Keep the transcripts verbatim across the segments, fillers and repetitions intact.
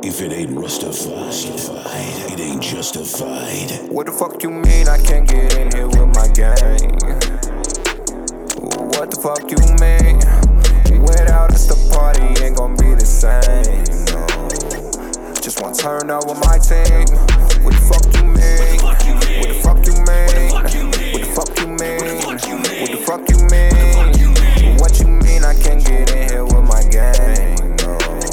If it ain't Rustified, it ain't justified. What the fuck you mean I can't get in here with my gang? What the fuck you mean? Without us the party ain't gon' be the same, no. Just wanna turn up with my team. What the fuck you mean? What the fuck you mean? What the fuck you mean? What the fuck you mean? What you mean I can't get in here with my gang, no.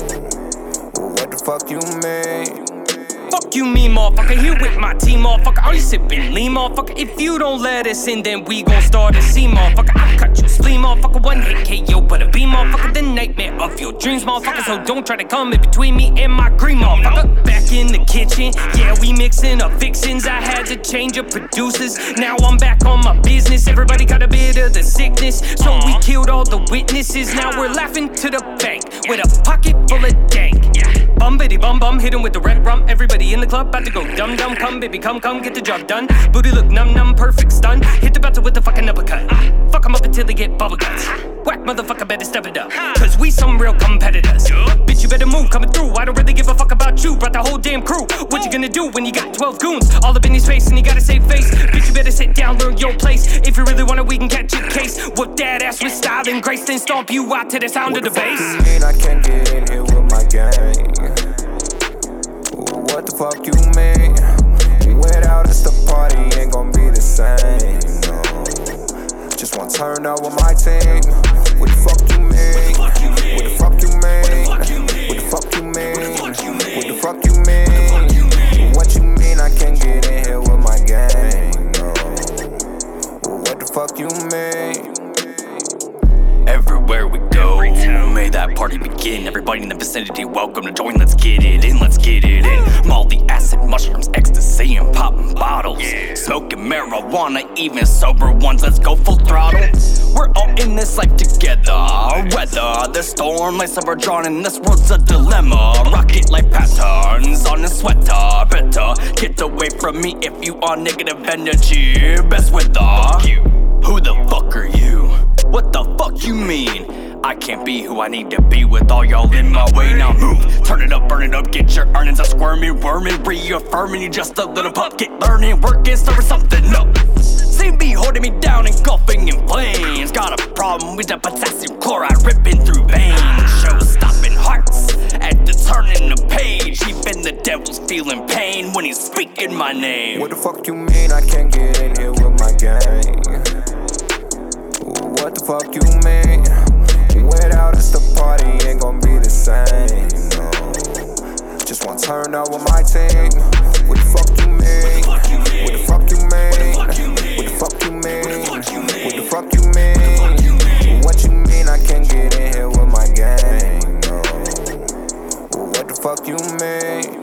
What the fuck you mean? Fuck you mean, motherfucker, here with my team, motherfucker. Are you sippin' lean, motherfucker? If you don't let us in, then we gon' start a scene, motherfucker. I cut you spleen, motherfucker. One hit K O, but a B, motherfucker. The nightmare of your dreams, motherfucker. So don't try to come in between me and my green, motherfucker. Back in the kitchen, yeah, we mixing up fixins'. I had to change up producers. Now I'm back on my business. Everybody got a bit of the sickness, so we killed all the witnesses. Now we're laughing to the bank with a pocket full of dank. Bum bitty bum bum, hit him with the red rum. Everybody in the club about to go dum dum. Come baby, come come, get the job done. Booty look num num, perfect stun. Hit the battle with the fucking uppercut. Fuck 'em up until they get bubble guts. Whack motherfucker, better step it up, cause we some real competitors. Bitch, you better move, coming through. I don't really give a fuck about you. Brought the whole damn crew. What you gonna do when you got twelve goons all up in his face and you gotta save face? Bitch, you better sit down, learn your place. If you really want it, we can catch your case. Whoop that ass with style and grace, then stomp you out to the sound what of the, the bass. What the fuck you mean I can't get in here with my gang? What the fuck you mean? Without us the party ain't gon' be the same, no. Just wanna turn up with my team. What the fuck you mean? What the fuck you mean? What the fuck you mean? What the fuck you mean? What you mean I can't get in here with my gang, no. What the fuck you mean? Everywhere we go, may that party begin. Everybody in the vicinity, welcome to join. Let's get it in, let's get it in. Molly, acid, mushrooms, ecstasy, and popping bottles. Smoking marijuana, even sober ones. Let's go full throttle. We're all in this life together. Weather the storm, like we're drawn in. This world's a dilemma. Rocket like patterns on a sweater. Better get away from me if you are negative energy. Best weather. Who the fuck are you? What the fuck you mean? I can't be who I need to be with all y'all in my way. Now move, turn it up, burn it up, get your earnings. I squirming, worming, reaffirming you just a little pup. Get learning, working, stir something up. See me holding me down, engulfing in flames. Got a problem with the potassium chloride ripping through veins. Show stopping hearts at the turning the page. Even the devil's feeling pain when he's speaking my name. What the fuck you mean I can't get in here with my gang? What the fuck you mean? Without us the party ain't gon' be the same, no. Just wanna turn up with my team. What the fuck you mean? What the fuck you mean? What the fuck you mean? What the fuck you mean? What you mean I can't get in here with my gang, no. What the fuck you mean?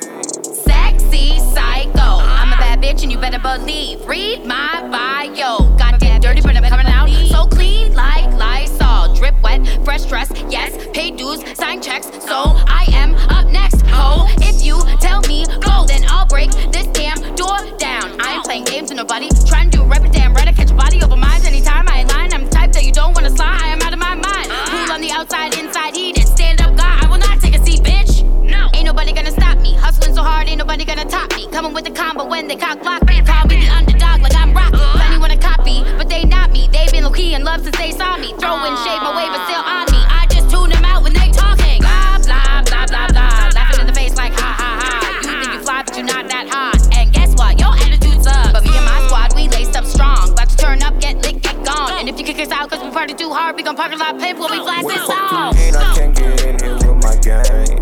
Sexy psycho, I'm a bad bitch and you better believe. Read my bio. Got that dirty but I'm coming out so clean like Lysol. Drip wet, fresh dress, yes. Pay dues, sign checks, so I am up next, ho. If you tell me go, then I'll break this damn door down. I ain't playing games with nobody, trying to do rep it damn right. I catch a body over mine anytime I ain't lying. I'm the type that you don't wanna slide. I am out of my mind. Cool on the outside, inside heated. Stand up guy, I will not take a seat, bitch. No, ain't nobody gonna stop me. Hustling so hard, ain't nobody gonna top me. Coming with the combo when they cock block me. Call me the underdog like I'm Rocky. Plenty wanna copy, but they not me. They been low key in love since they saw me. Throwing shade my way, but still on me. I just tune them out when they talking. Blah blah blah blah blah. Laughing in the face like ha ha ha. You think you fly, but you not that hot. And guess what? Your attitude sucks. But me and my squad, we laced up strong. About to turn up, get lit, get gone. And if you kick us out cause we party too hard, we gon' park a lot pimp when we blast this song. What the fuck you mean I can't get in here with my gang?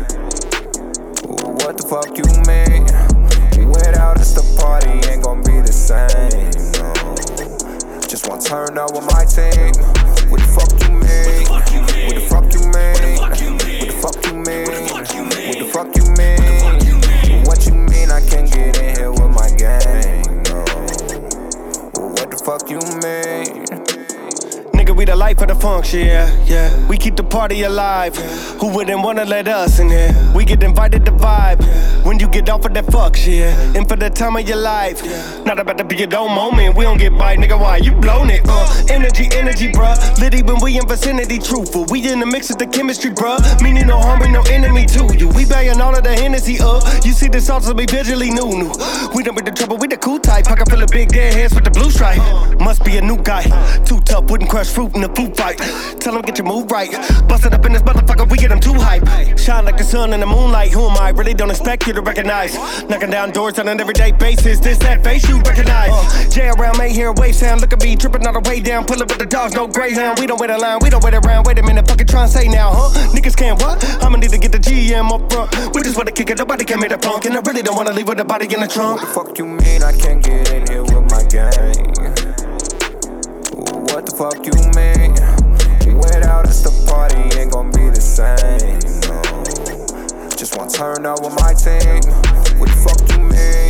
What the fuck you mean? Without us the party ain't gon' be the same, no. Just wanna turn up with my team. What the fuck you mean? What the fuck you mean? What the fuck you mean? What the fuck you mean? What you mean I can't get in here with my gang, no. What the fuck you mean? Nigga, we the life of the function, yeah, yeah. We keep the party alive. Who wouldn't wanna let us in here? We get invited to vibe. When you get off of that fuck shit, and for the time of your life. Not about to be a dull moment. We don't get by, nigga. Why you blown it? Uh, energy, energy, bruh. Litty when we in vicinity, truthful. We in the mix of the chemistry, bruh. Meaning no harm, no enemy to you. We bayin' all of the Hennessy, uh. You see the sauce, be visually new, new. We done with the trouble, we the cool type. Pocket full of big dead heads with the blue stripe. Must be a new guy. Too tough, wouldn't crush fruit in the food fight. Tell him get your move right. Bust it up in this motherfucker, we get him too hype. Shine like the sun in the moonlight. Who am I? Really don't expect you to recognize. Knocking down doors on an everyday basis. This that face you recognize. Uh, J around May here, wave sound. Look at me tripping all the way down. Pull up with the dogs, no greyhound. We don't wait a line, we don't wait around. Wait a minute, fucking try and say now, huh? Niggas can't what? I'ma need to get the G M up front. We just wanna kick it, nobody can make the punk. And I really don't wanna leave with the body in the trunk. What the fuck you mean I can't get in here with my gang? What the fuck you mean? Without us the party ain't gon' be the same, no. Just wanna turn up with my team. What the fuck you mean?